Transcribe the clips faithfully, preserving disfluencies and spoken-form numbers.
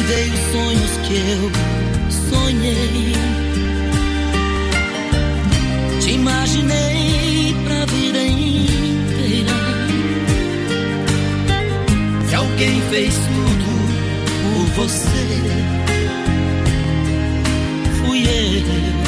Reavivei os sonhos que eu sonhei. Te imaginei pra vida inteira. Se alguém fez tudo por você, fui eu.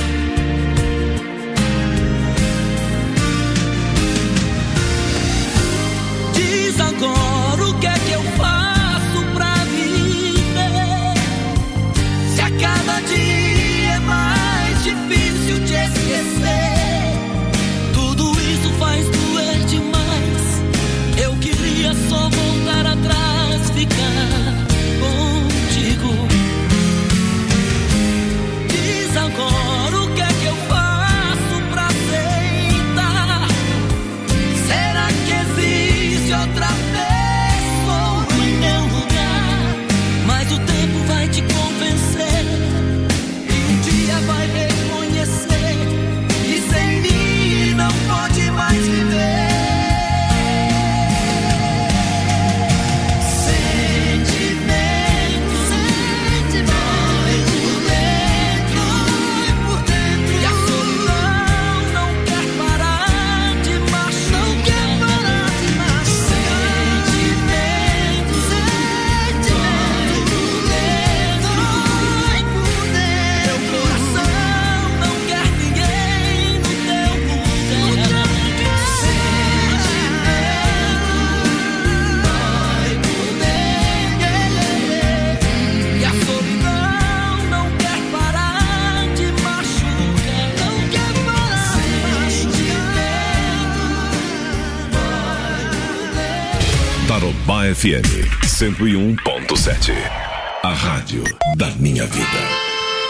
Diz agora o que é que eu faço pra viver. Se a cada dia é mais difícil te esquecer, tudo isso faz doer demais. Eu queria só voltar atrás, ficar contigo. Diz agora o que é que eu faço pra aceitar. Será que existe outra pessoa em meu lugar? Mas o tempo vai te convencer e um dia vai reconhecer que sem mim não pode mais viver. Sentimento, sentimento por dentro, por dentro. E a solidão não quer parar de machucar. Não quer parar de machucar. Sentimento, sentimento por dentro, por dentro. Teu coração não quer ninguém no teu lugar. Sentimento dói por dentro. E a solidão não quer parar de machucar. Não quer parar de machucar. Tarobá F M cento e um ponto sete. A rádio da minha vida.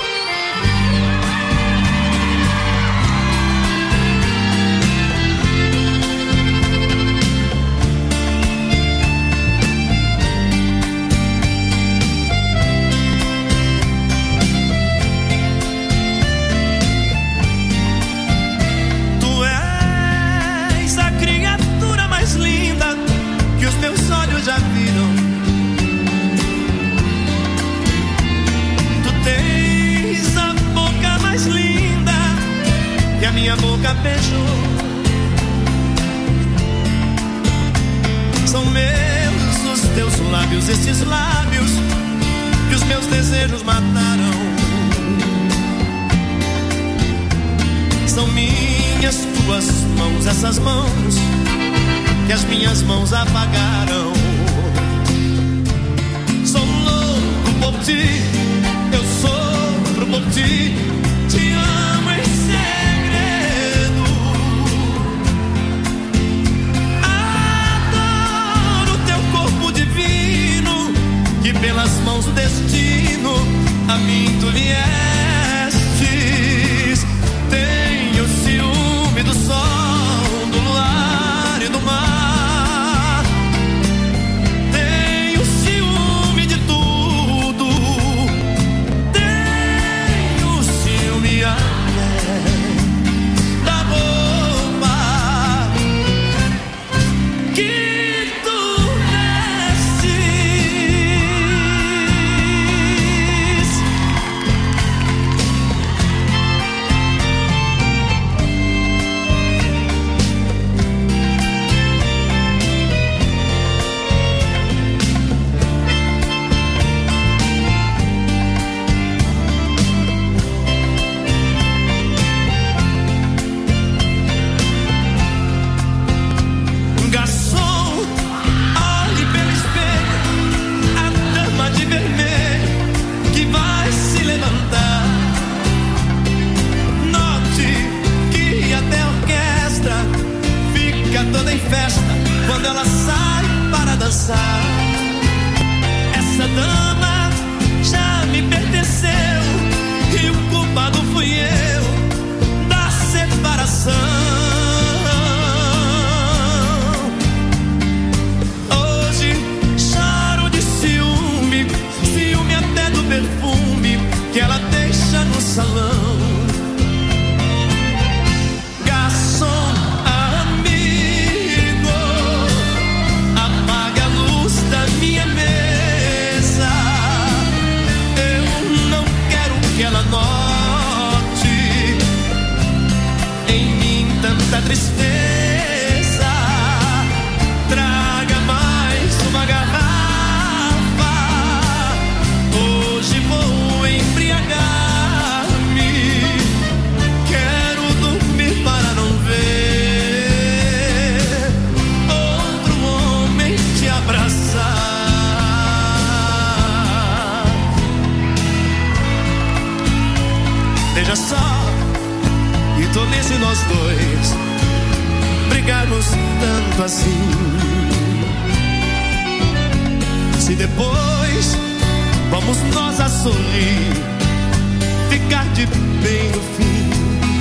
Tu és a criatura mais linda que os meus olhos já viram. Tu tens a boca mais linda que a minha boca beijou. São meus os teus lábios, esses lábios que os meus desejos mataram. São minhas tuas mãos, essas mãos que as minhas mãos apagaram. Sou louco por ti, eu sofro por ti, te amo em segredo. Adoro teu corpo divino, que pelas mãos do destino a mim tu viestes. Tenho ciúme do sol, do luar e do mar. Tenho ciúme de tudo. Tenho ciúme até da roupa que tu vestes. Garçom, olhe pelo espelho a dama de vermelho que vai se levantar. Note que até a orquestra fica toda em festa quando ela sai para dançar. Essa dama já me pertenceu e o culpado fui eu da separação. Hoje choro de ciúme, ciúme até do perfume que ela deixa no salão. Garçom, amigo, apaga a luz da minha mesa. Veja só, que tolice nós dois brigarmos tanto assim. Se depois vamos nós a sorrir, ficar de bem no fim.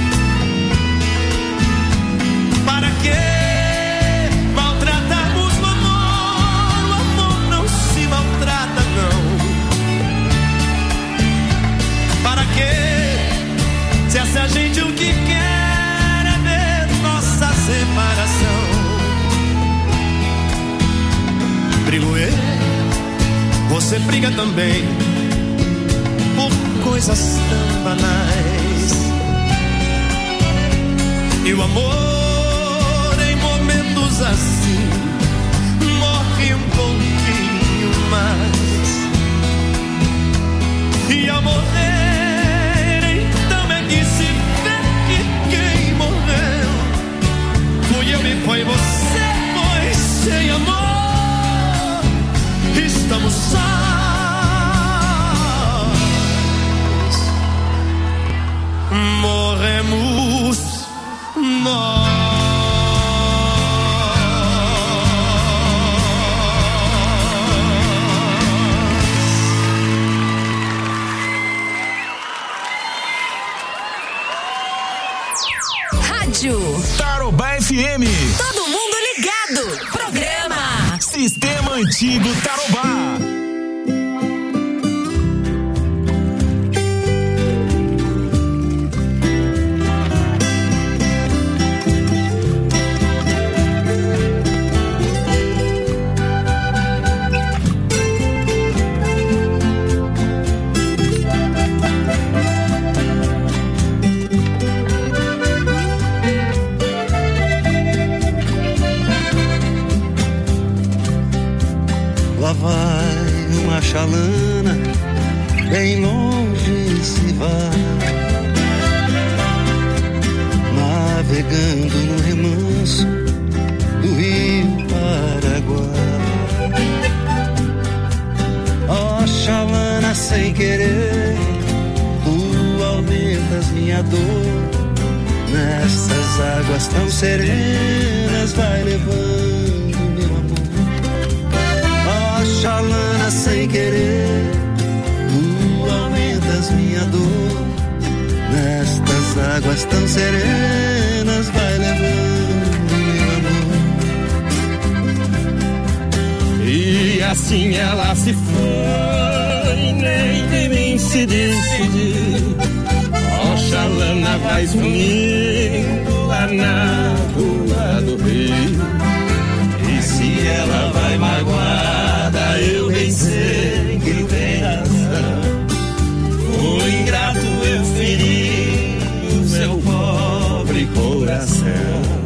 Para que maltratarmos o amor? O amor não se maltrata, não. Para que, se essa gente o que quer é ver nossa separação? Brigo eu, você briga também, por coisas tão banais. E o amor em momentos assim morre um pouquinho mais. E ao morrer então é que se vê que quem morreu fui eu e foi você, pois sem amor estamos sós. Morremos nós. Rádio Tarobá F M. Todo mundo ligado. Programa Sistema Antigo Tarobá. Lá vai uma chalana, bem longe se vai, navegando no remanso do rio Paraguai. Ó oh, chalana, sem querer, tu aumentas minha dor, nessas águas tão serenas vai levando meu amor. Chalana, sem querer, tu aumentas minha dor, nestas águas tão serenas vai levando meu amor. E assim ela se foi, nem de mim se despediu. Ó oh, chalana, vai sumindo lá na rua do rio. E se ela vai magoada, eu bem sei que tem razão. O ingrato eu feri o seu pobre coração.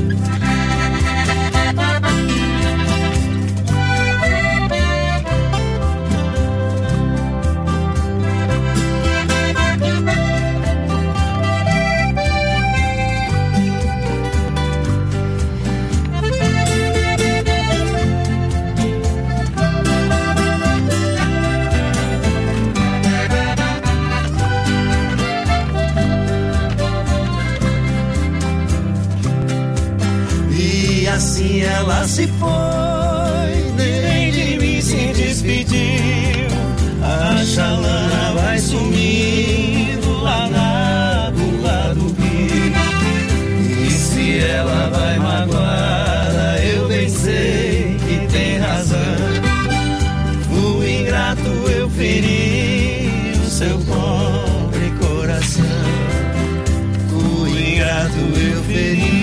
Assim ela se foi, nem de mim se despediu. A chalana vai sumindo lá na rua do rio. E se ela vai magoada, eu bem sei que tem razão. O ingrato eu feri o seu pobre coração. O ingrato eu feri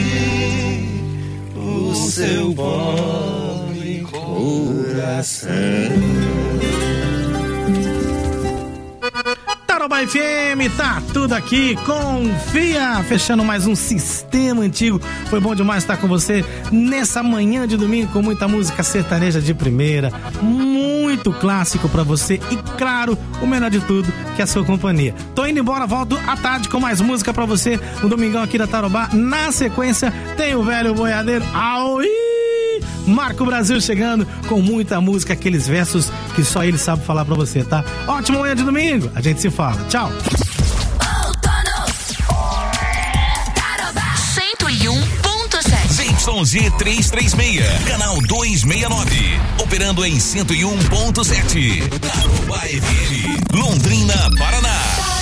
seu pobre coração. Tarobá F M, tá tudo aqui, confia, fechando mais um Sistema Antigo. Foi bom demais estar com você nessa manhã de domingo com muita música sertaneja de primeira, muito clássico pra você e, claro, o melhor de tudo, que é a sua companhia. Tô indo embora, volto à tarde com mais música pra você no domingão aqui da Tarobá. Na sequência tem o velho boiadeiro Aoi! Marco Brasil chegando com muita música, aqueles versos que só ele sabe falar pra você, tá? Ótimo manhã de domingo, a gente se fala, tchau! Outono Y Z trezentos e trinta e seis, canal duzentos e sessenta e nove, operando em cento e um ponto sete. Tarobá F M, Londrina, Paraná.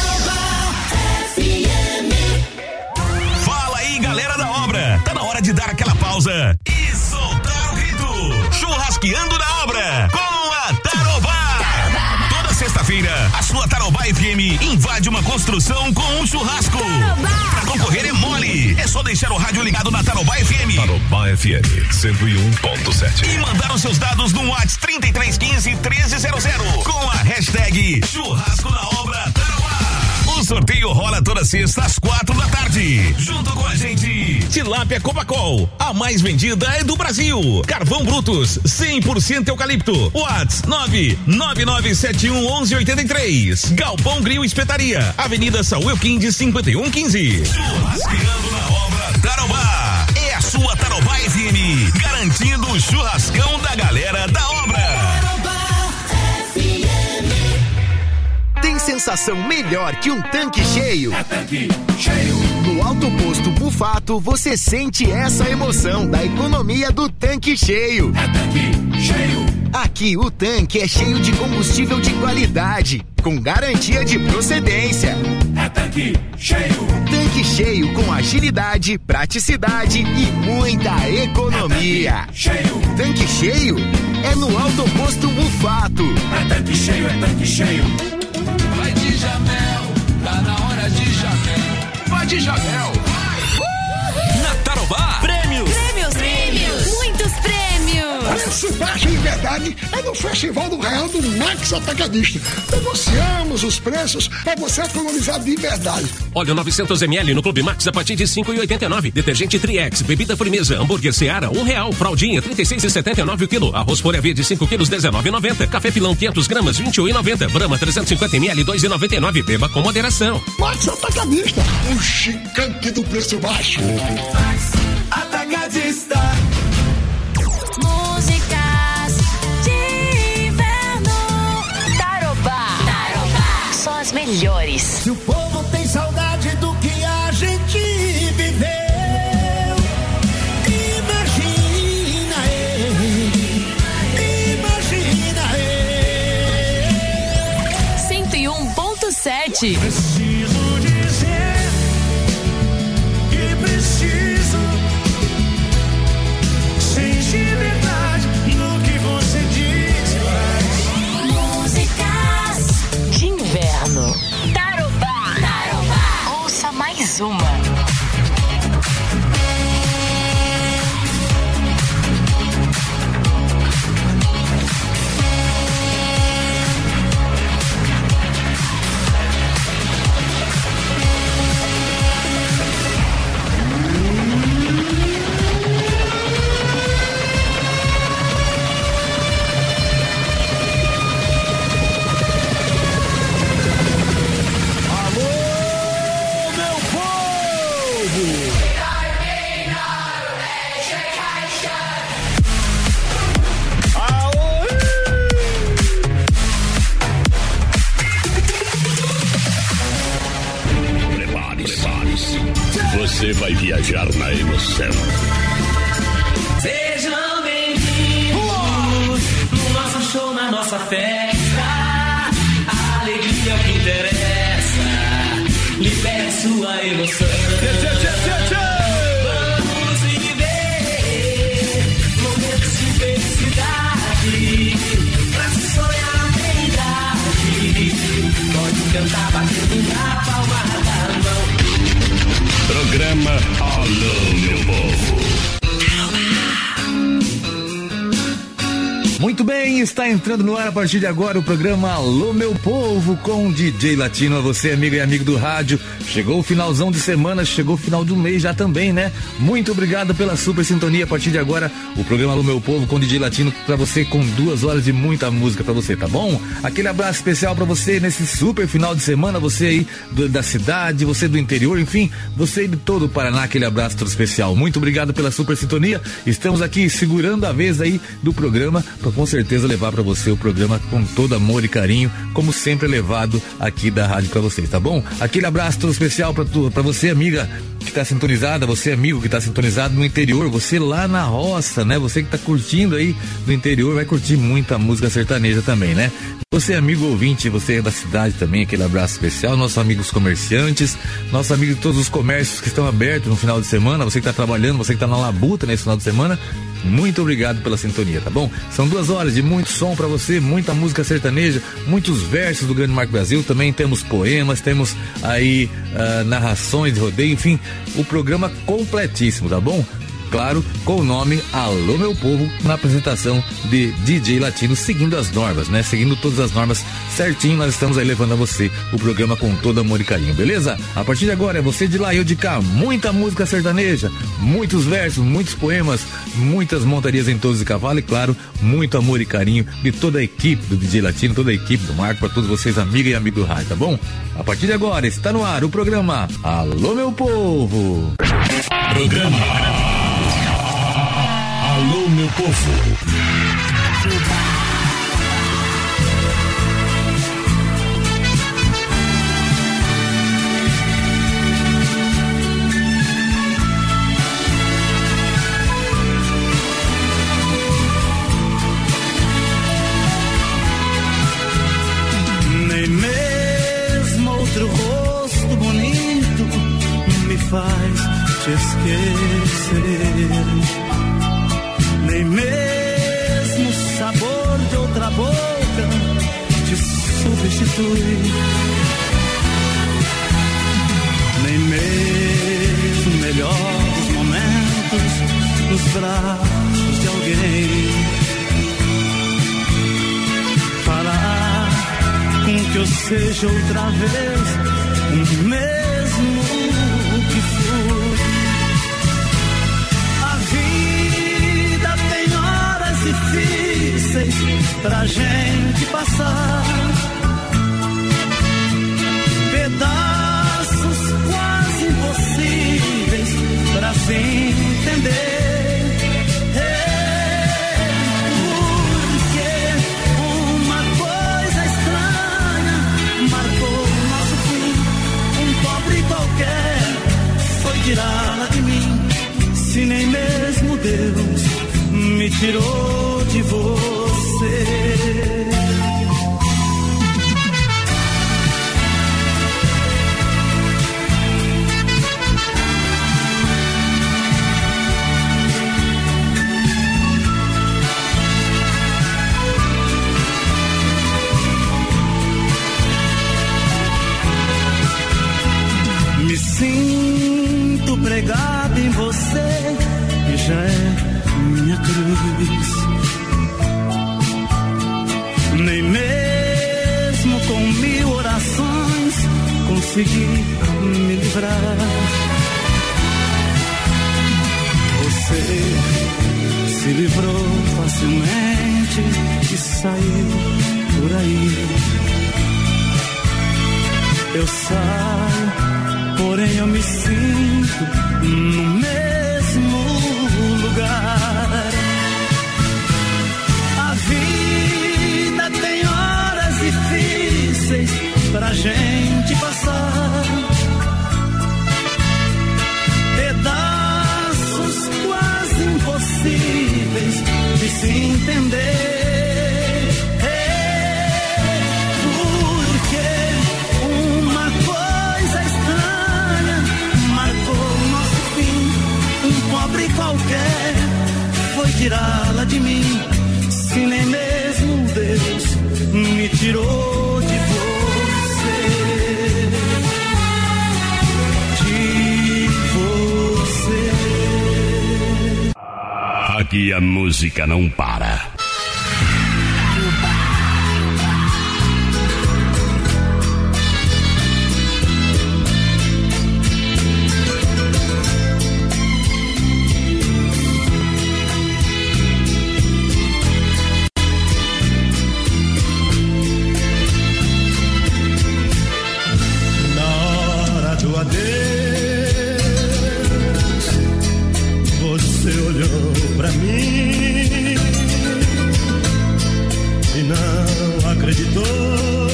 Fala aí, galera da obra. Tá na hora de dar aquela pausa e soltar o grito. Churrasqueando na obra com a Tarobá. Toda sexta-feira, a sua Tarobá F M invade uma construção com um churrasco. Pra concorrer é mole. É só deixar o rádio ligado na Tarobá F M. Tarobá F M cento e um ponto sete. E mandar os seus dados no WhatsApp trinta e três quinze, treze zero zero com a hashtag Churrasco na Obra Tarobá. O sorteio rola toda sexta às quatro da tarde. Junto com a gente, Tilápia Cobacol, a mais vendida é do Brasil. Carvão Brutus, cem por cento eucalipto. WhatsApp nove nove nove sete um um um oito três. Galpão Grill Espetaria, Avenida Saúl Elquinde cinquenta e um quinze. Churrasqueando na Obra Tarobá. É a sua Tarobá F M, garantindo o churrascão da galera da obra. Tem sensação melhor que um tanque cheio? É tanque cheio. No Alto Posto Bufato, você sente essa emoção da economia do tanque cheio. É tanque cheio. Aqui o tanque é cheio de combustível de qualidade, com garantia de procedência. É tanque cheio. Tanque cheio com agilidade, praticidade e muita economia. É tanque cheio. Tanque cheio é no Alto Posto Bufato. É tanque cheio, é tanque cheio. Vai de Jamel, tá na hora de Jamel. Vai de Jamel, vai! Na Tarobá, prêmios! Prêmios, prêmios! Muitos prêmios! Preço baixo de verdade é no Festival do Real do Max Atacadista. Negociamos os preços para você economizar de verdade. Óleo novecentos mililitros no Clube Max a partir de cinco reais e oitenta e nove. Detergente Triex, bebida Frimeza, hambúrguer Seara, um real. Fraldinha, trinta e seis reais e setenta e nove o quilo. Arroz folha verde, cinco quilos, dezenove reais e noventa centavos. Café Pilão, quinhentas gramas, vinte e um reais e noventa centavos. Brahma, trezentos e cinquenta mililitros, dois reais e noventa e nove centavos. Beba com moderação. Max Atacadista, o gigante do preço baixo. Max Atacadista. Músicas de inverno. Tarobá. Tarobá. Só as melhores. Se o povo tem saudade do que a gente viveu, imagina ele, imagina ele. cento e um ponto sete. Preciso dizer que preciso. Sente verdade no que você diz e faz. Músicas de inverno. Tarobá. Tarobá. Ouça mais uma. Você vai viajar na emoção. Sejam bem-vindos no nosso show, na nossa festa. A alegria é o que interessa. Libere sua emoção. Vamos viver momentos de felicidade. Pra se sonhar tem idade. Pode cantar batendo na palma da mão. Programa Alô, meu povo. Muito bem, está entrando no ar a partir de agora o programa Alô, meu povo, com D J Latino. A você, amigo e amigo do rádio. Chegou o finalzão de semana, chegou o final do mês já também, né? Muito obrigado pela super sintonia. A partir de agora, o programa Alô, meu povo, com D J Latino, pra você, com duas horas de muita música pra você, tá bom? Aquele abraço especial pra você nesse super final de semana, você aí do, da cidade, você do interior, enfim, você aí de todo o Paraná, aquele abraço todo especial. Muito obrigado pela super sintonia. Estamos aqui segurando a vez aí do programa pra com certeza levar pra você o programa com todo amor e carinho, como sempre é levado aqui da rádio pra vocês, tá bom? Aquele abraço todo especial pra, tu, pra você, amiga, que tá sintonizada, você amigo que tá sintonizado no interior, você lá na roça, né? Você que tá curtindo aí no interior, vai curtir muita música sertaneja também, né? Você amigo ouvinte, você é da cidade também, aquele abraço especial, nossos amigos comerciantes, nossos amigos de todos os comércios que estão abertos no final de semana, você que tá trabalhando, você que tá na labuta nesse final de semana, muito obrigado pela sintonia, tá bom? São duas horas de muito som pra você, muita música sertaneja, muitos versos do Grande Marco Brasil, também temos poemas, temos aí uh, narrações de rodeio, enfim, o programa completíssimo, tá bom? Claro, com o nome Alô Meu Povo, na apresentação de D J Latino, seguindo as normas, né? Seguindo todas as normas certinho, nós estamos aí levando a você o programa com todo amor e carinho, beleza? A partir de agora é você de lá e eu de cá, muita música sertaneja, muitos versos, muitos poemas, muitas montarias em touros de cavalo e, claro, muito amor e carinho de toda a equipe do D J Latino, toda a equipe do Marco, para todos vocês, amiga e amigo do rádio, tá bom? A partir de agora está no ar o programa Alô Meu Povo. Programa Alô Meu Povo. Nem mesmo outro rosto bonito me faz te esquecer. Nem mesmo o sabor de outra boca te substitui. Nem mesmo o melhor dos momentos nos braços de alguém fará com que eu seja outra vez o mesmo que fui. A vida tem horas difíceis pra gente passar, pedaços quase impossíveis pra se entender. Tirá-la de mim, se nem mesmo Deus me tirou de você. Me sinto pregado em você, que já é minha cruz. Nem mesmo com mil orações consegui me livrar. Você se livrou facilmente e saiu por aí. Eu saio, porém eu me sinto no mesmo lugar. A vida tem horas difíceis pra gente passar, pedaços quase impossíveis de se entender. Qualquer foi tirá-la de mim, se nem mesmo Deus me tirou de você. De você. Aqui a música não para.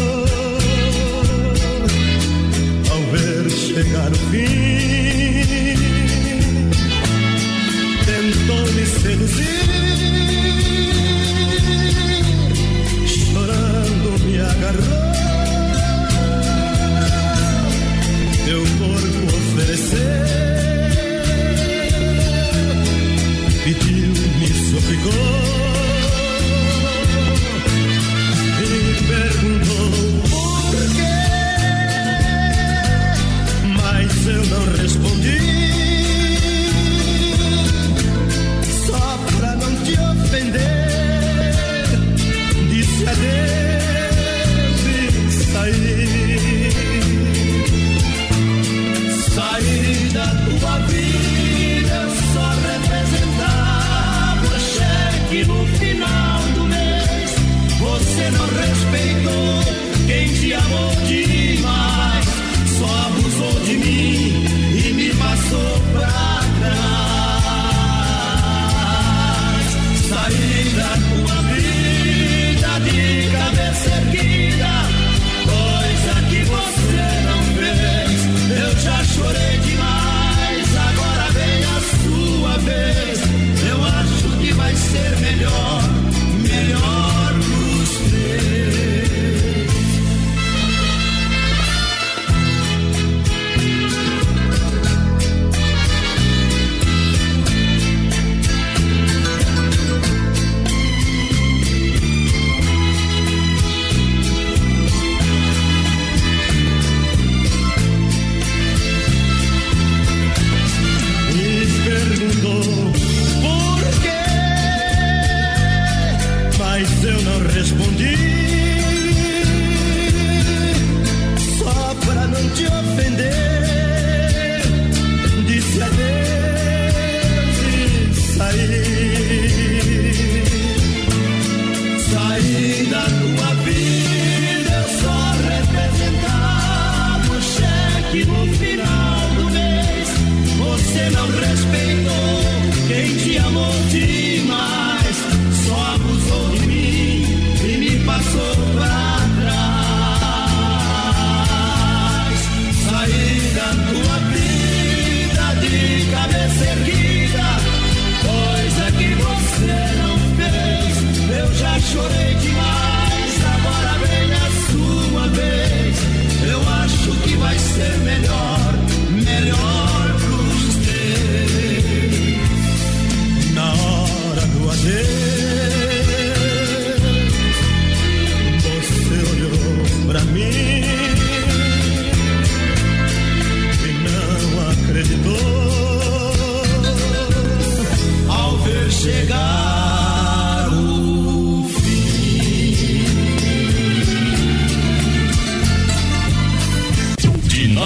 Chegar o fim,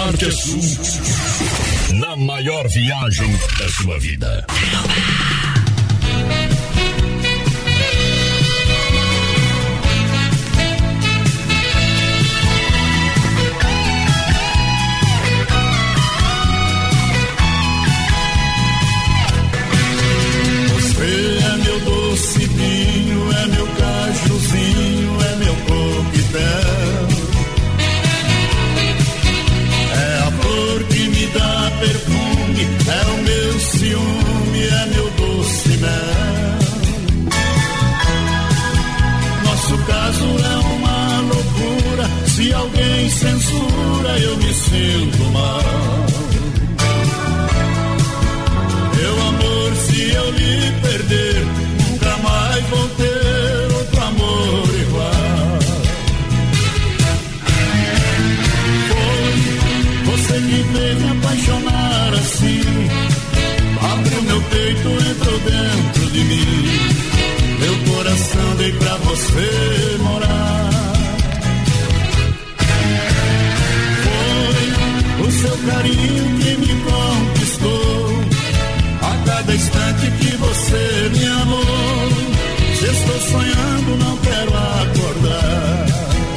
norte a sul, na maior viagem da sua vida. Você é meu doce vinho, é meu cajuzinho, é meu coquetel. É a flor que me dá perfume, é o meu ciúme, é meu doce mel. Nosso caso é uma loucura, se alguém censura eu me sinto mal. Meu amor, se eu lhe perder, nunca mais vou ter outro amor igual. Foi você que fez me apaixonar assim, abriu meu peito, entrou dentro de mim, meu coração dei pra você morar. Foi o seu carinho que me conquistou, a cada instante que você me amou. Se estou sonhando, não quero acordar.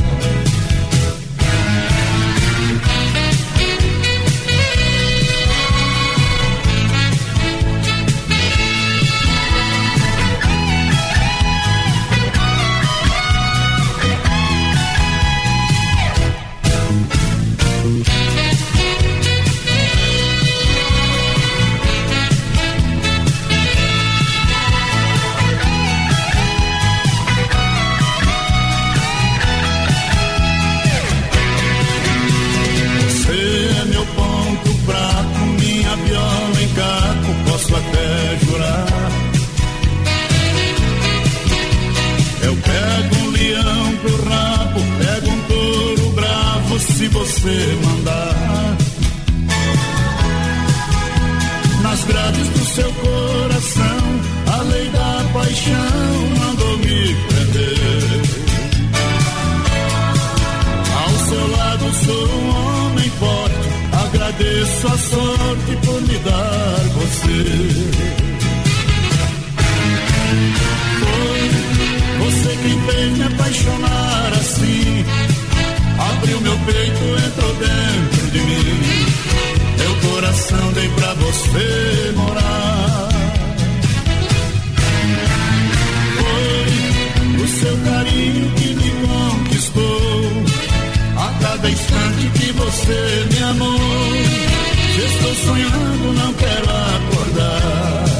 Posso até jurar, eu pego um leão pro rabo, pego um touro bravo se você mandar. Nas grades do seu coração, a lei da paixão mandou me prender. Ao seu lado sou um homem forte, agradeço a sorte por me dar você. Foi você quem fez me apaixonar assim, abriu meu peito, entrou dentro de mim, meu coração dei pra você morar. Foi o seu carinho que me conquistou, a cada instante que você me amou. Se estou sonhando, não quero acordar.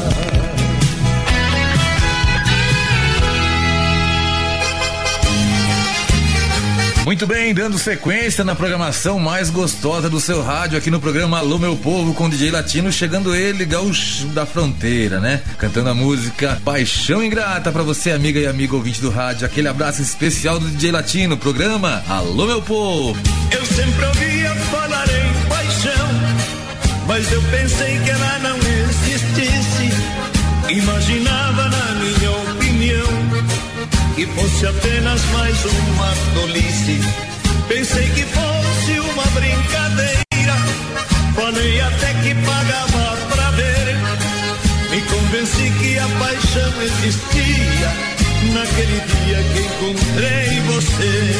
Muito bem, dando sequência na programação mais gostosa do seu rádio aqui no programa Alô Meu Povo com o D J Latino, chegando ele, gaúcho da fronteira, né? Cantando a música Paixão Ingrata pra você, amiga e amigo ouvinte do rádio. Aquele abraço especial do D J Latino, programa Alô Meu Povo. Eu sempre ouvia falar em paixão, mas eu pensei que ela não existisse. Imaginava, na minha opinião, que fosse apenas mais uma tolice. Pensei que fosse uma brincadeira, falei até que pagava pra ver. Me convenci que a paixão existia naquele dia que encontrei você.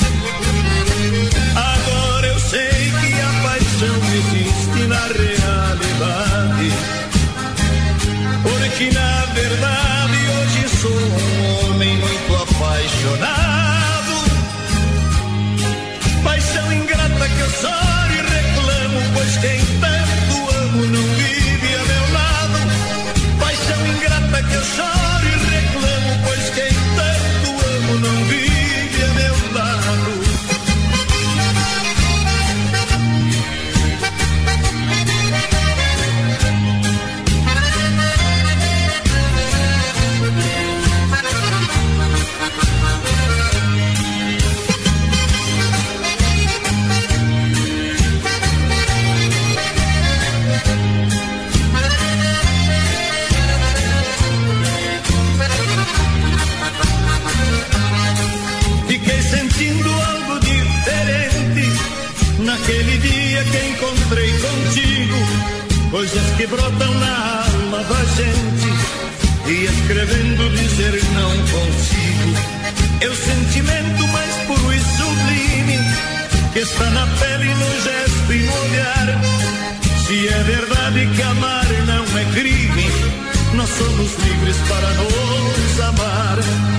Agora eu sei que a paixão existe na realidade, porque na verdade hoje sou um homem muito apaixonado. Paixão ingrata que eu choro e reclamo, pois quem tanto amo não vive a meu lado. Paixão ingrata que eu choro e reclamo, pois quem tanto amo não vive a meu lado. naquele dia que encontrei contigo, coisas que brotam na alma da gente, e escrevendo dizer não consigo. É o sentimento mais puro e sublime, que está na pele, no gesto e no olhar. Se é verdade que amar não é crime, nós somos livres para nos amar.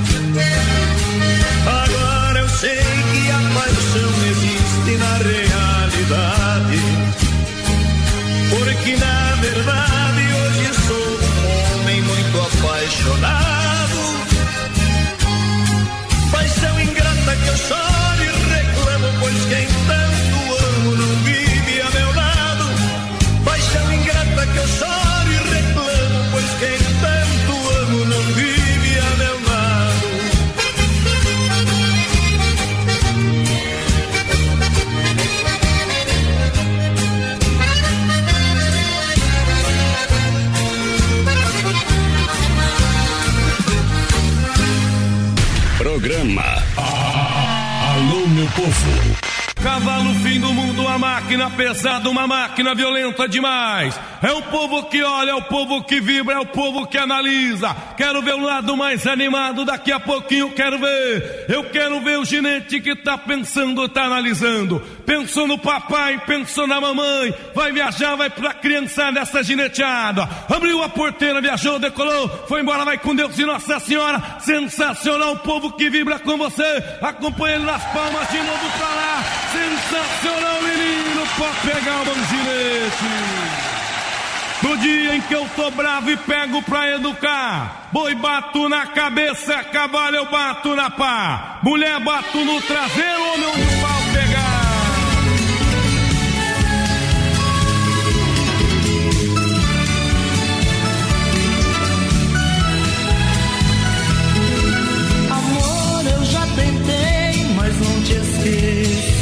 Agora eu sei que a paixão existe na realidade, porque na verdade hoje sou um homem muito apaixonado. Paixão ingrata que eu choro e reclamo, pois quem tanto amo não vive a meu lado. Paixão ingrata que eu choro e reclamo, pois quem tanto amo não vive a meu lado. Programa Alô, meu povo. Cavalo, fim do mundo, uma máquina pesada, uma máquina violenta demais. É o povo que olha, é o povo que vibra, é o povo que analisa. Quero ver o lado mais animado, daqui a pouquinho quero ver. Eu quero ver o ginete que tá pensando, tá analisando. Pensou no papai, pensou na mamãe. Vai viajar, vai pra criançada essa gineteada. Abriu a porteira, viajou, decolou, foi embora, vai com Deus e Nossa Senhora. Sensacional, o povo que vibra com você. Acompanha ele nas palmas de novo pra lá. Sensacional, menino, pode pegar o ginete. No dia em que eu tô bravo e pego pra educar, boi bato na cabeça, cavalo eu bato na pá, mulher bato no traseiro, homem no pau pegar. Amor, eu já tentei, mas não te esqueço.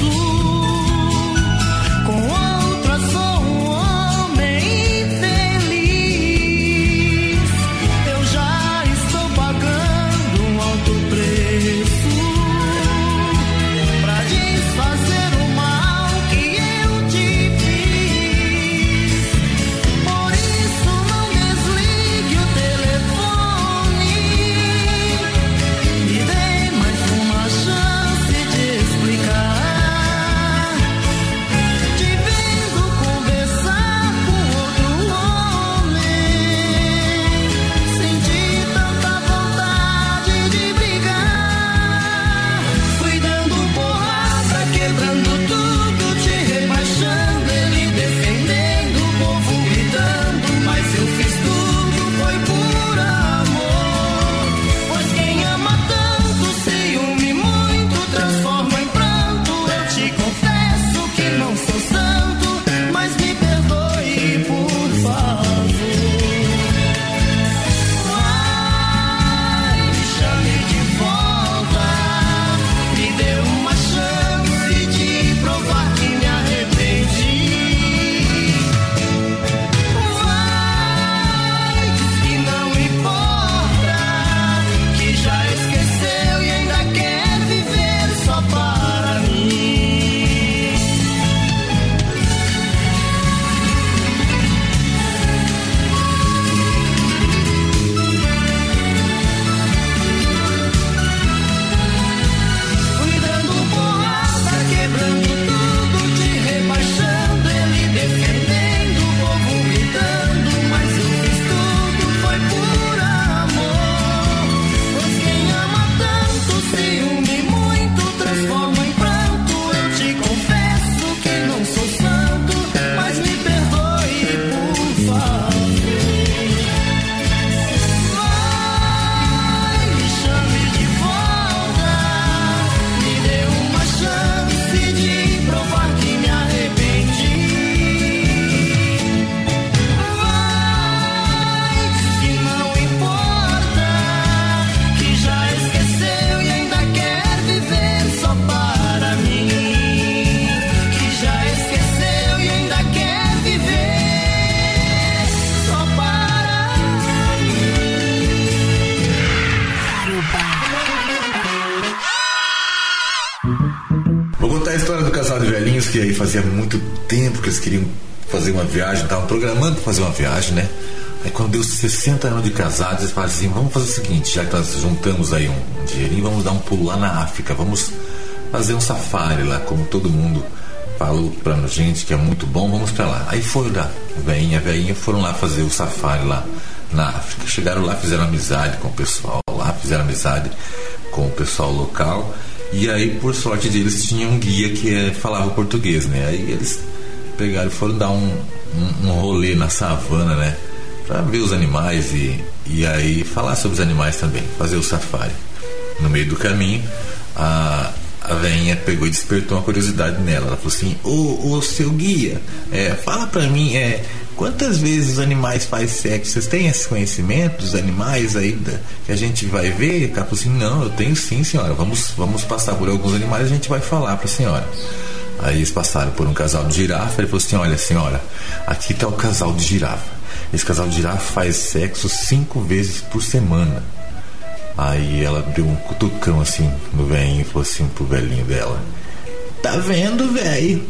Pra velhinhos que aí fazia muito tempo que eles queriam fazer uma viagem, estavam programando para fazer uma viagem, né? Aí quando deu sessenta anos de casados, eles falaram assim, vamos fazer o seguinte, já que nós juntamos aí um, um dinheirinho, vamos dar um pulo lá na África, vamos fazer um safari lá, como todo mundo falou pra gente que é muito bom, vamos pra lá. Aí foram lá, a velhinha, a velhinha foram lá fazer o safari lá na África. Chegaram lá, fizeram amizade com o pessoal lá, fizeram amizade com o pessoal local. E aí, por sorte deles, tinha um guia que é, falava português, né? Aí eles pegaram e foram dar um, um, um rolê na savana, né? Pra ver os animais e, e aí falar sobre os animais também, fazer o safari. No meio do caminho, a, a velhinha pegou e despertou uma curiosidade nela. Ela falou assim, ô, ô seu guia, é, fala pra mim, é, quantas vezes os animais fazem sexo? Vocês têm esse conhecimento dos animais aí da, que a gente vai ver? Ela falou assim, não, eu tenho sim, senhora, vamos, vamos passar por alguns animais e a gente vai falar pra senhora. Aí eles passaram por um casal de girafa. Ele falou assim, olha senhora, aqui tá o casal de girafa. Esse casal de girafa faz sexo cinco vezes por semana. Aí ela deu um cutucão assim no velhinho e falou assim pro velhinho dela, tá vendo, velho?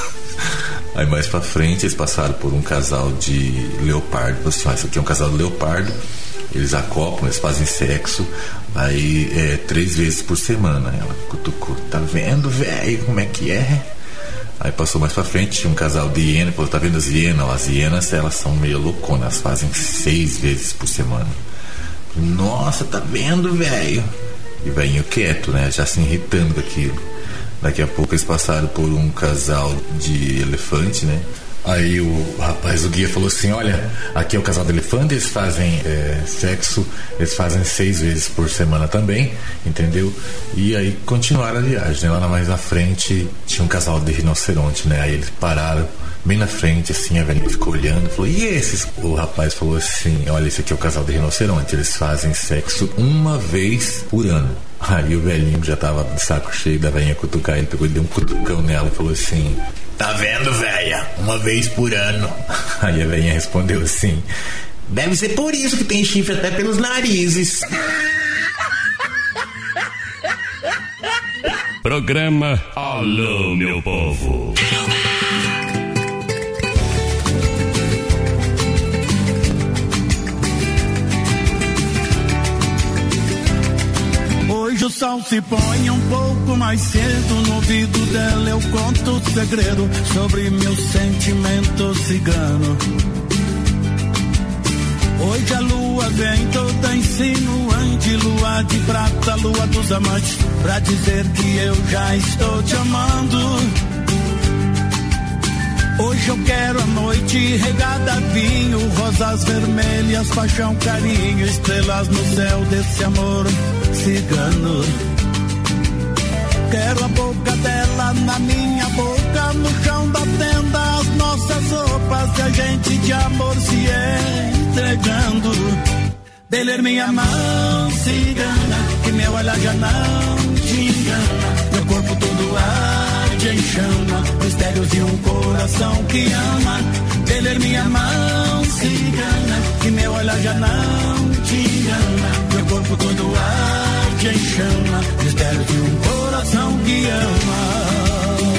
Aí mais pra frente eles passaram por um casal de leopardo. Falou assim, ó, isso aqui é um casal de leopardo. Eles acoplam, eles fazem sexo aí é, três vezes por semana. Ela cutucou, tá vendo, velho, como é que é? Aí passou mais pra frente, tinha um casal de hiena. Falou, tá vendo as hienas? As hienas, elas são meio louconas, fazem seis vezes por semana. Nossa, tá vendo, velho? E velhinho quieto, né? Já se irritando com aquilo. Daqui a pouco eles passaram por um casal de elefante, né? Aí o rapaz, o guia falou assim, olha, aqui é o casal de elefante, eles fazem é, sexo, eles fazem seis vezes por semana também, entendeu? E aí continuaram a viagem, né? Lá mais na frente tinha um casal de rinoceronte, né? Aí eles pararam bem na frente, assim, a velhinha ficou olhando, falou, e esses? O rapaz falou assim, olha, esse aqui é o casal de rinoceronte, eles fazem sexo uma vez por ano. Aí o velhinho já tava de saco cheio da velhinha cutucar, ele pegou e deu um cutucão nela e falou assim, tá vendo, velha? Uma vez por ano. Aí a velhinha respondeu assim, deve ser por isso que tem chifre até pelos narizes. Programa Alô, meu povo. Hoje o sol se põe um pouco mais cedo, no ouvido dela eu conto o segredo sobre meu sentimento cigano. Hoje a lua vem toda insinuante, lua de prata, lua dos amantes, pra dizer que eu já estou te amando. Hoje eu quero a noite regada a vinho, rosas vermelhas, paixão, carinho, estrelas no céu desse amor cigano. Quero a boca dela na minha boca, no chão da tenda, as nossas roupas e a gente de amor se entregando. Beler minha mão cigana, que meu olhar já não te engana, meu corpo todo arde em chama, mistérios de um coração que ama. Beler minha mão cigana, que meu olhar já não te engana, meu corpo todo arde em chama, mistérios de um coração que ama.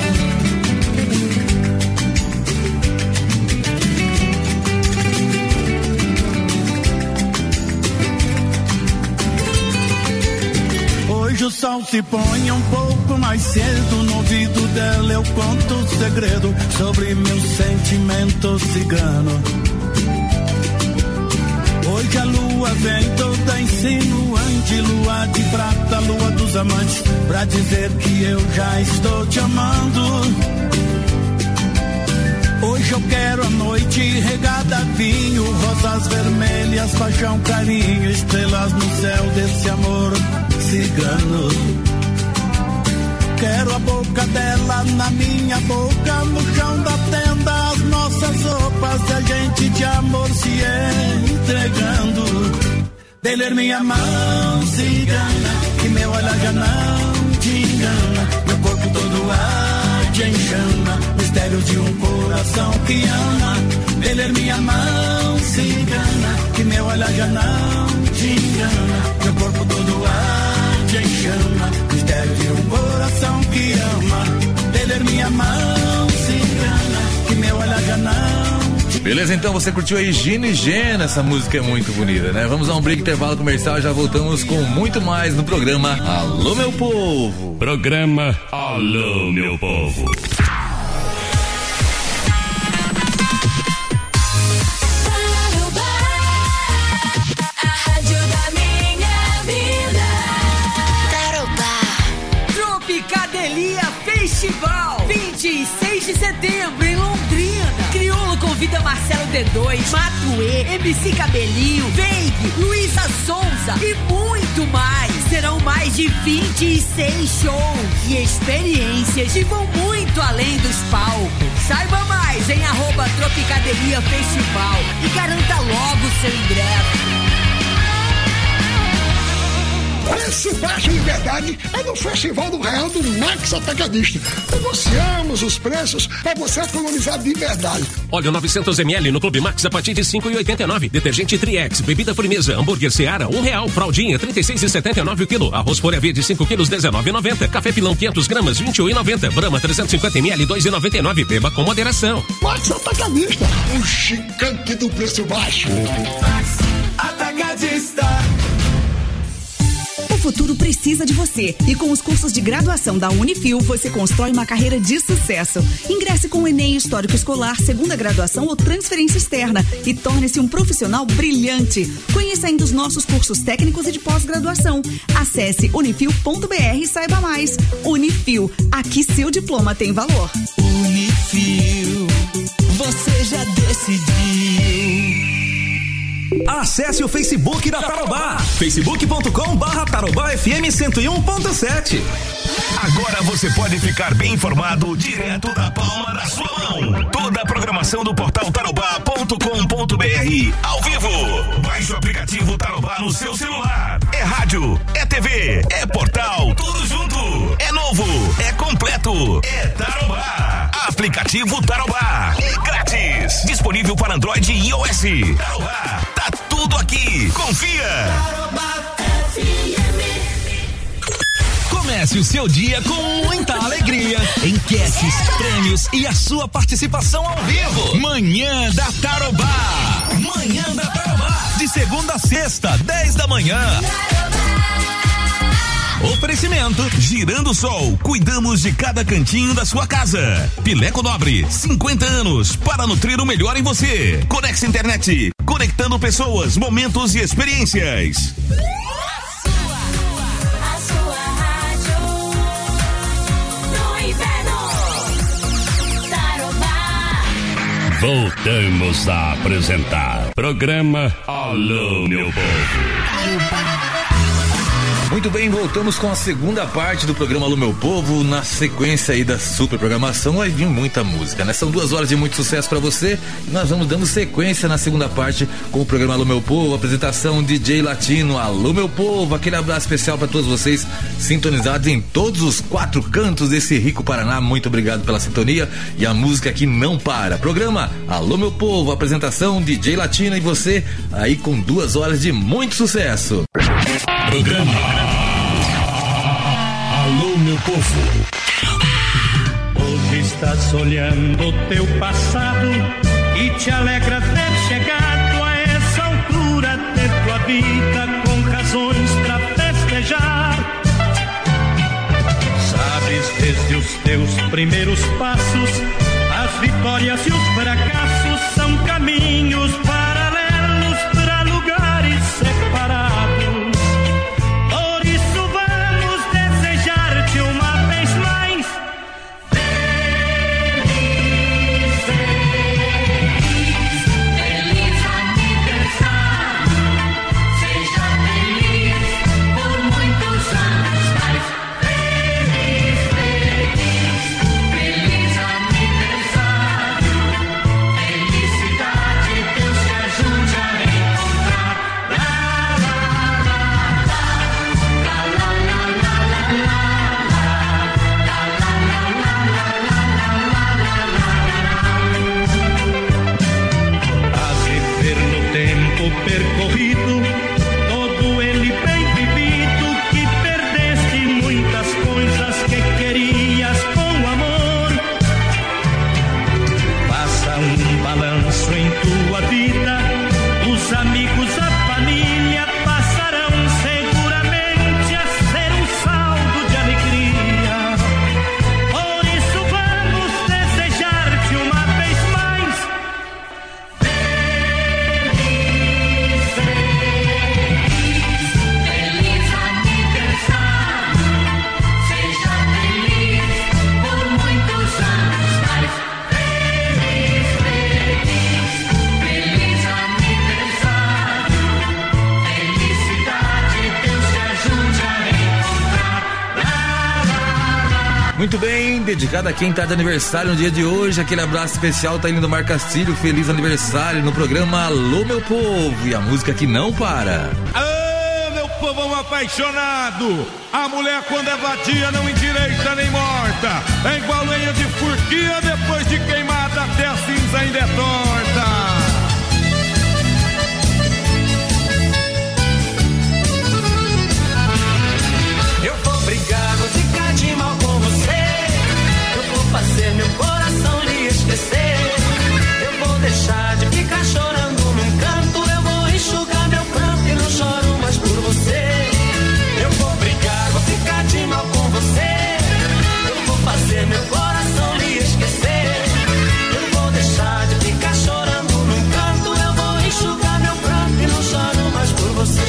Hoje o sol se põe um pouco mais cedo, no ouvido dela eu conto o segredo sobre meu sentimento cigano. Hoje a lua vem toda insinuante, lua de prata, lua dos amantes, pra dizer que eu já estou te amando. Hoje eu quero a noite regada a vinho, rosas vermelhas, paixão, carinho, estrelas no céu desse amor cigano. Quero a boca dela na minha boca, no chão da tenda, as nossas roupas e a gente de amor se entregando. Beler minha mão cigana, que meu olhar já não te engana, meu corpo todo arde em chama, mistérios de um coração que ama. Beler minha mão cigana, que meu olhar já não te engana, meu corpo todo arde em chama, é de um coração que ama. Ler minha mão se engana, que meu olhar já não. Beleza, então você curtiu aí Gina e Gena, essa música é muito bonita, né? Vamos a um break, intervalo comercial e já voltamos com muito mais no programa Alô Meu Povo. Programa Alô Meu Povo. Festival, vinte e seis de setembro em Londrina. Criolo convida Marcelo D dois, Matuê, M C Cabelinho, Veig, Luísa Sonza e muito mais. Serão mais de vinte e seis shows e experiências que vão muito além dos palcos. Saiba mais em arroba Tropicadelia Festival e garanta logo seu ingresso. Preço baixo de verdade é no Festival do Real do Max Atacadista. Negociamos os preços para você economizar de verdade. Óleo novecentos mililitros no Clube Max a partir de cinco reais e oitenta e nove. Detergente Triex, bebida Frimeza, hambúrguer Seara, um real. Fraldinha, trinta e seis reais e setenta e nove o quilo. Arroz Folha Verde, cinco quilos, dezenove reais e noventa. Café Pilão, quinhentas gramas, vinte e um reais e noventa. Brahma, trezentos e cinquenta mililitros, dois reais e noventa e nove. Beba com moderação. Max Atacadista, o gigante do preço baixo. Atacadista. O futuro precisa de você e com os cursos de graduação da Unifil você constrói uma carreira de sucesso. Ingresse com o Enem Histórico Escolar, segunda graduação ou transferência externa e torne-se um profissional brilhante. Conheça ainda os nossos cursos técnicos e de pós-graduação. Acesse unifil ponto br e saiba mais. Unifil, aqui seu diploma tem valor. Unifil, você já decidiu. Acesse o Facebook da Tarobá, facebook ponto com barra Tarobá F M cento e um ponto sete. Agora você pode ficar bem informado direto da palma da sua mão. Toda a programação do portal tarobá ponto com ponto br ao vivo. Baixe o aplicativo Tarobá no seu celular. É rádio, é T V, é portal, tudo junto. É novo, é completo, é Tarobá. Aplicativo Tarobá, é grátis. Disponível para Android e iOS. Tarobá, tá tudo aqui. Confia. Tarobá F M. Comece o seu dia com muita alegria, enquetes, prêmios e a sua participação ao vivo. Manhã da Tarobá. Manhã da Tarobá. De segunda a sexta, dez da manhã. Oferecimento Girando Sol, cuidamos de cada cantinho da sua casa. Pileco Nobre, cinquenta anos para nutrir o melhor em você. Conex Internet, conectando pessoas, momentos e experiências. Voltamos a apresentar programa Alô Meu Povo. Muito bem, voltamos com a segunda parte do programa Alô Meu Povo. Na sequência aí da super programação vai vir muita música, né? São duas horas de muito sucesso pra você e nós vamos dando sequência na segunda parte com o programa Alô Meu Povo, apresentação D J Latino. Alô Meu Povo, aquele abraço especial pra todos vocês sintonizados em todos os quatro cantos desse rico Paraná. Muito obrigado pela sintonia e a música que não para. Programa Alô Meu Povo, apresentação D J Latino e você aí com duas horas de muito sucesso. Programa Alô Meu Povo. Hoje estás olhando teu passado e te alegra ter chegado a essa altura de tua vida com razões pra festejar. Sabes desde os teus primeiros passos, as vitórias e os fracassos são caminhos paralelos pra lugares separados. Feliz aniversário. Muito bem, dedicado a quem tá de aniversário no dia de hoje. Aquele abraço especial tá indo do Mar Castilho. Feliz aniversário no programa Alô Meu Povo. E a música que não para. Ah, meu povão apaixonado. A mulher quando é vadia não endireita nem morta. É igual lenha de furquia, depois de queimada até a cinza ainda é torta. Eu vou brigar, vou ficar de mal com você. Eu vou fazer meu coração lhe esquecer. Eu vou deixar de ficar chorando num canto. Eu vou enxugar meu pranto e não choro mais por você. Eu vou brigar, vou ficar de mal com você. Eu vou fazer meu coração lhe esquecer. Eu vou deixar de ficar chorando num canto. Eu vou enxugar meu pranto e não choro mais por você.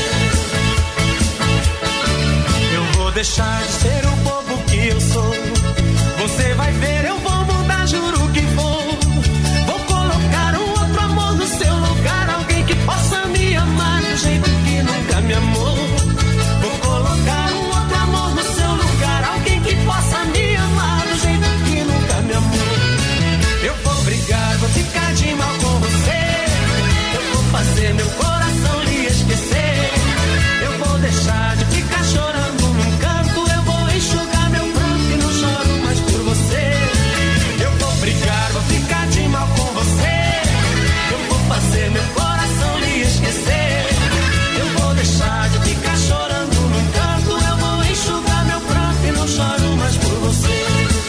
Vou deixar de ser o bobo que eu sou. Você vai ver, eu vou mudar, juro que vou. Vou colocar um outro amor no seu lugar. Alguém que possa me amar do jeito que nunca me amou. Vou colocar um outro amor no seu lugar. Alguém que possa me amar do jeito que nunca me amou. Eu vou brigar, vou ficar de mal com você. Eu vou fazer meu coração lhe esquecer. Eu vou deixar de ficar chorando num canto. Eu vou enxugar meu pranto e não choro mais por você. Eu vou brigar, vou ficar de mal com você. Eu vou fazer meu coração lhe esquecer. Eu vou deixar de ficar chorando num canto. Eu vou enxugar meu pranto e não choro mais por você.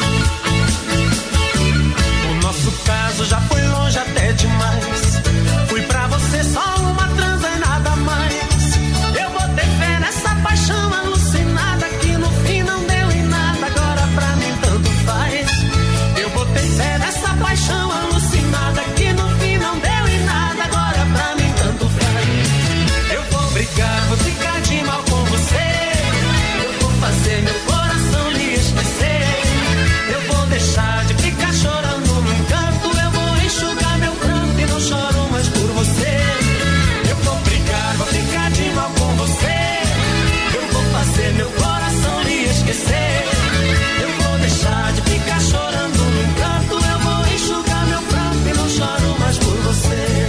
O nosso caso já foi longe até demais. Fui pra você só uma transa e nada mais. Eu botei fé nessa paixão alucinada que no fim não deu em nada, agora pra mim tanto faz. Eu botei fé nessa paixão alucinada que no fim não deu em nada, agora pra mim tanto faz. Eu vou brigar, vou ficar de mal com você. Eu vou fazer meu coração lhe esquecer. Eu vou deixar de ficar chorando num canto. Eu vou enxugar meu pranto e não choro mais por você. Eu vou brigar, vou ficar de mal com você. Eu vou fazer meu coração lhe esquecer. Eu vou deixar de ficar chorando num canto. Eu vou enxugar meu pranto e não choro mais por você.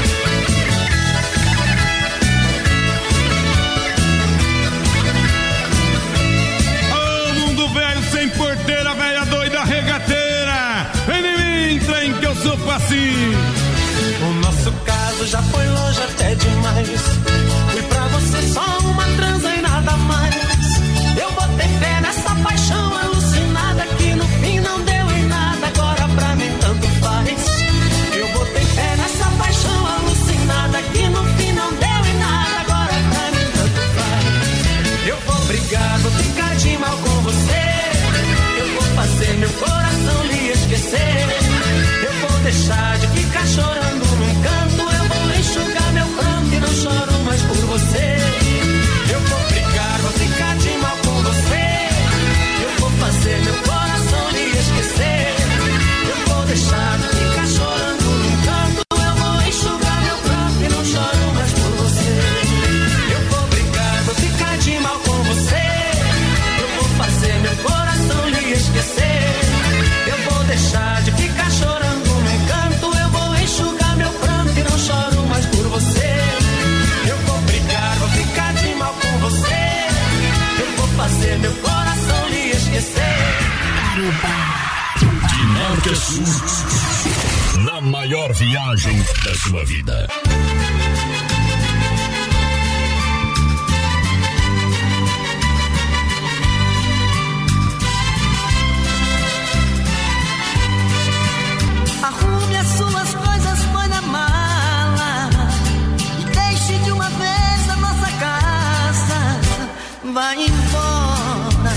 Ô mundo velho sem porteira, velha doida regateira. Vem em mim, trem que eu sou facinho. O nosso caso já foi longe até demais. Fui pra você só uma transa e nada mais. Eu botei fé nessa paixão alucinada que no fim não deu em nada, agora pra mim tanto faz. Eu botei fé nessa paixão alucinada que no fim não deu em nada, agora pra mim tanto faz. Eu vou brigar, vou ficar de mal com você. Eu vou fazer meu coração lhe esquecer. Eu vou deixar de ficar chorando num canto. Eu vou enxugar meu pranto e não choro mais por você. Eu vou brigar, vou ficar de mal com você. Eu vou fazer meu coração lhe esquecer. Eu vou deixar de ficar chorando num canto. Eu vou enxugar meu pranto e não choro mais por você. Eu vou brigar, vou ficar de mal com você. Eu vou fazer meu coração lhe esquecer. Eu vou deixar de ficar chorando num canto. Eu vou enxugar meu pranto e não choro mais por você. Eu vou brigar, vou ficar de mal com você. Eu vou fazer meu coração lhe esquecer. De norte a sul, na maior viagem da sua vida. Arrume as suas coisas, põe na mala e deixe de uma vez a nossa casa. Vai embora.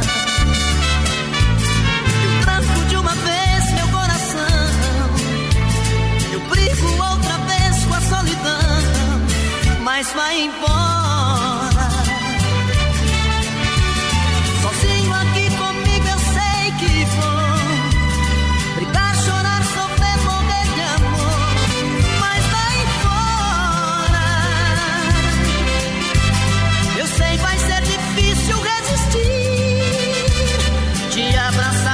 Eu tranco de uma vez meu coração. Eu brigo outra vez com a solidão. Mas vai embora. Sozinho aqui comigo eu sei que vou brigar, chorar, sofrer, morrer de amor. Mas vai embora. Eu sei, vai ser difícil resistir, te abraçar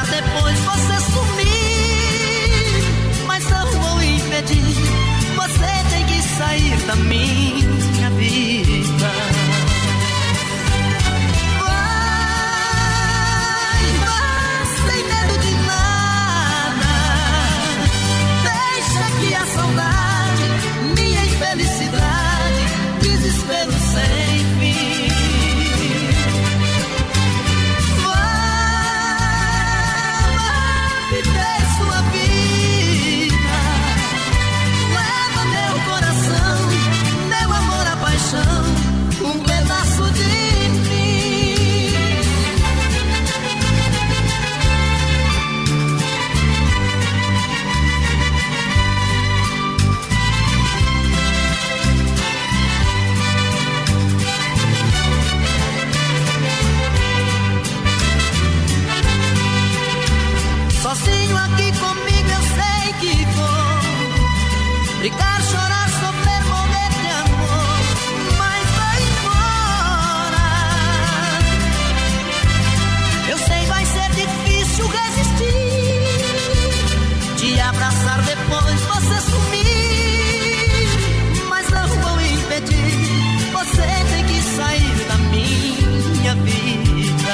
abraçar depois você sumir, mas não vou impedir. Você tem que sair da minha vida.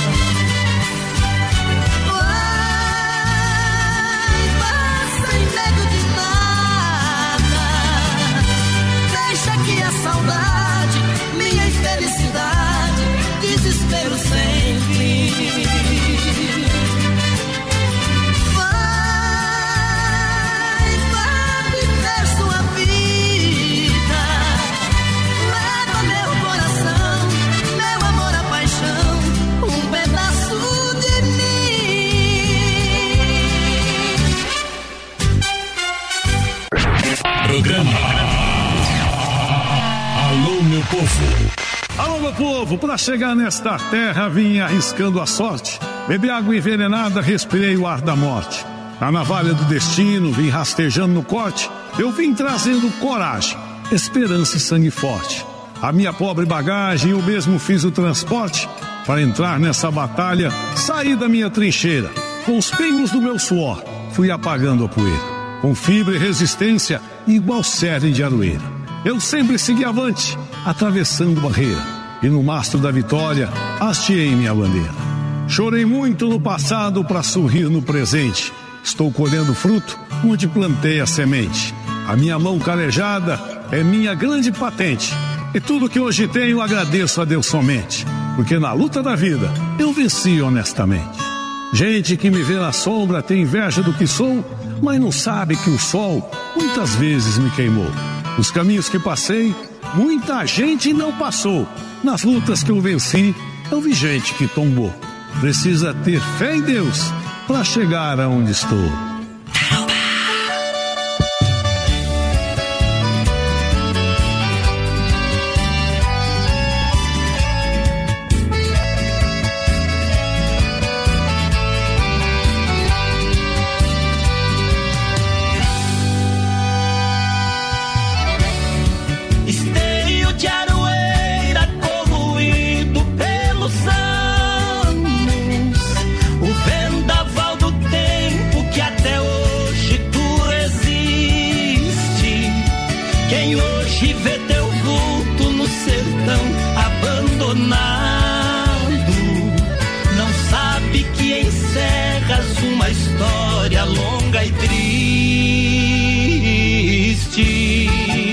Vai, vai sem medo de nada. Deixa que a saudade, minha infelicidade, desespero sem fim. Vai, vai viver sua vida. Leva meu coração, meu amor, a paixão, um pedaço de mim. Programa Alô, meu povo. Alô, meu povo, para chegar nesta terra vim arriscando a sorte. Bebi água envenenada, respirei o ar da morte. Na navalha do destino, vim rastejando no corte. Eu vim trazendo coragem, esperança e sangue forte. A minha pobre bagagem, eu mesmo fiz o transporte. Para entrar nessa batalha, saí da minha trincheira. Com os pingos do meu suor, fui apagando a poeira. Com fibra e resistência, igual serem de aroeira. Eu sempre segui avante, atravessando barreira, e no mastro da vitória, hasteei minha bandeira. Chorei muito no passado para sorrir no presente. Estou colhendo fruto onde plantei a semente. A minha mão calejada é minha grande patente. E tudo que hoje tenho agradeço a Deus somente, porque na luta da vida eu venci honestamente. Gente que me vê na sombra tem inveja do que sou, mas não sabe que o sol muitas vezes me queimou. Os caminhos que passei, muita gente não passou. Nas lutas que eu venci, eu vi gente que tombou. Precisa ter fé em Deus para chegar aonde estou. Esteio de aroeira corroído pelos anos, o vendaval do tempo que até hoje tu resiste. Quem hoje vê teu vulto no sertão abandonado, não sabe que encerras uma história longa e triste.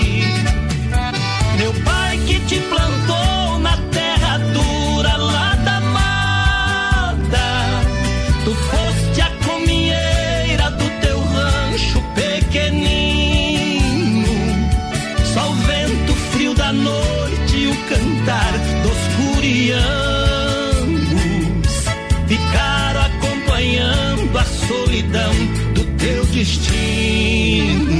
Meu pai que te plantou na terra dura lá da mata, tu foste a comieira do teu rancho pequenino. Só o vento frio da noite e o cantar dos curiangos ficaram acompanhando a solidão do teu destino.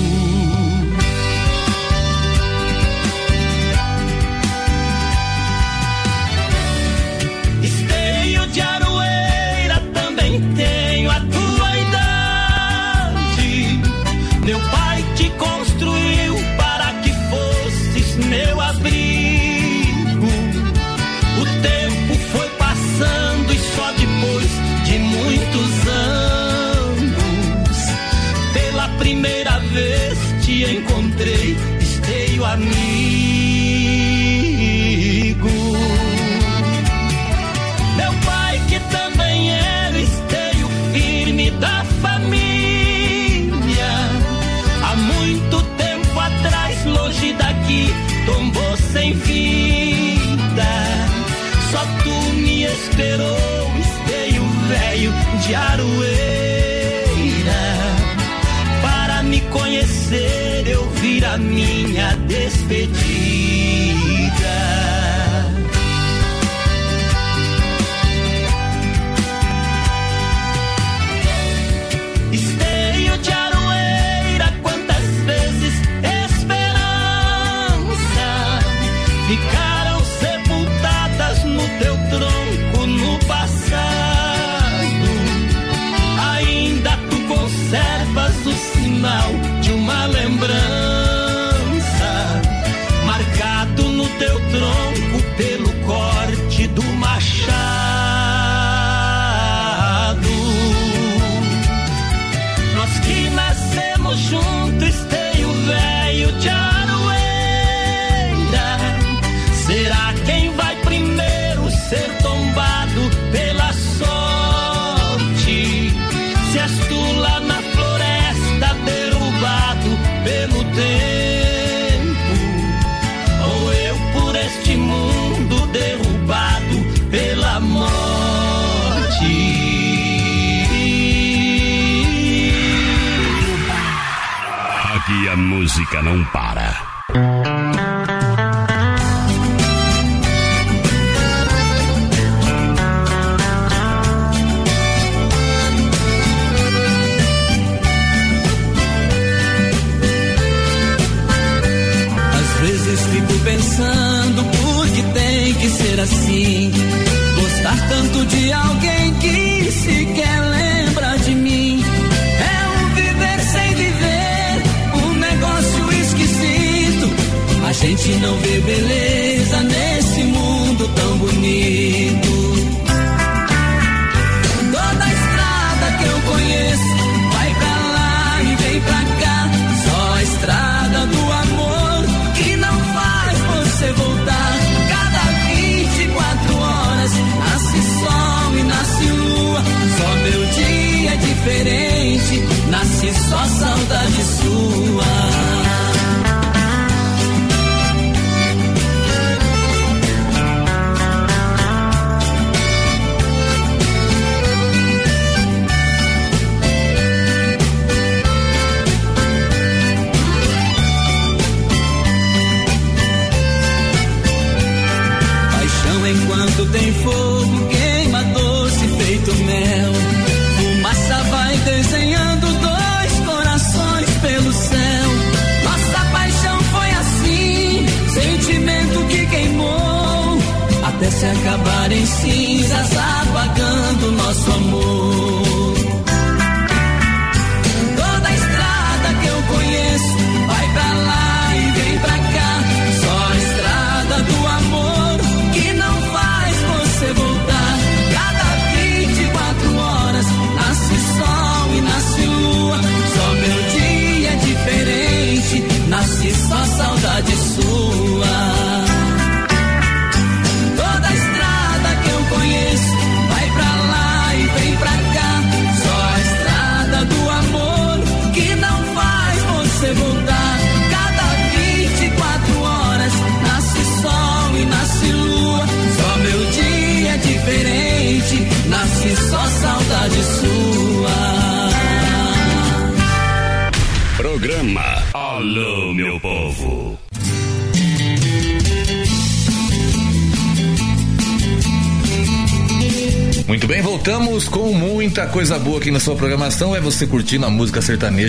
De aroeira também tenho a tua idade. Meu pai te construiu para que fosses meu abrigo. O tempo foi passando e só depois de muitos anos, pela primeira vez te encontrei, esteio amigo. Meu pai que também era esteio firme da família, há muito tempo atrás, longe daqui, tombou sem vida. Só tu me esperou, esteio velho de aroeira, para me conhecer, eu vir a minha despedida. Esteio de aroeira, quantas vezes esperança ficaram sepultadas no teu tronco no passado. Ainda tu conservas o sinal de uma lembrança marcado no teu tronco E a música não para. Fico pensando por que tem que ser assim. Gostar tanto de alguém que sequer lembra de mim. É um viver sem viver, um negócio esquisito. A gente não vê beleza nesse mundo tão bonito. Toda a estrada que eu conheço vai pra lá e vem pra cá. Só a estrada do amor que não faz você voltar. Cada vinte e quatro horas nasce sol e nasce lua. Só meu dia é diferente, nasce só saudade sua. Enquanto tem fogo, queima doce feito mel. Fumaça vai desenhando dois corações pelo céu. Nossa paixão foi assim, sentimento que queimou, até se acabar em cinzas, apagando nosso amor. Toda a estrada que eu conheço vai pra lá e vem pra cá. Só a estrada do amor que não faz você voltar. Cada vinte e quatro horas nasce sol e nasce lua. Só meu dia é diferente, nasce só saudade sua. Toda a estrada que eu conheço vai pra lá e vem pra cá. Só a estrada do amor que não faz você voltar. Cada vinte e quatro horas nasce sol e nasce lua. Só meu dia é diferente, nasce só saudade sua. Programa Alô, meu povo. Muito bem, voltamos com muita coisa boa aqui na sua programação. É você curtindo a música sertaneja